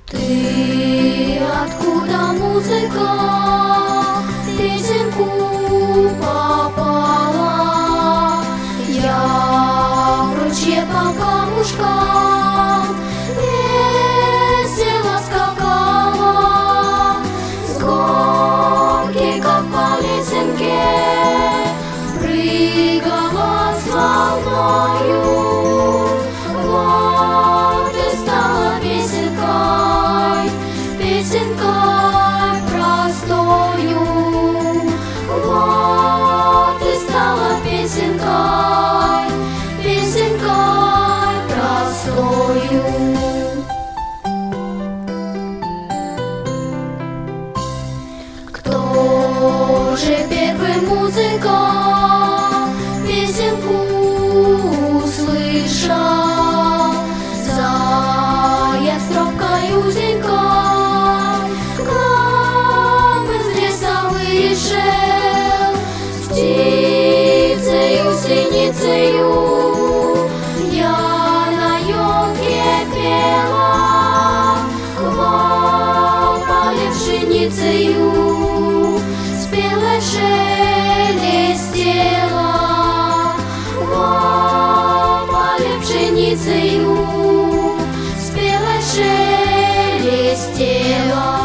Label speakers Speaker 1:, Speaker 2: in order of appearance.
Speaker 1: Ты откуда, музыка, песенку попала? Я в ручье по камушкам весело скакала, с горки, как по лесенке, прыгала с волною. Вот и стала песенкой, песенкой простою. Вот и стала песенкой, песенкой простою. Кто же первый, музыка, песенку услышал? Заяц тропкой узенькой к нам из леса вышел, с птицею, синицею я на елке пела, хвал поле пшеницею спелой шелестела, хвал поле пшеницею спелой шелестела.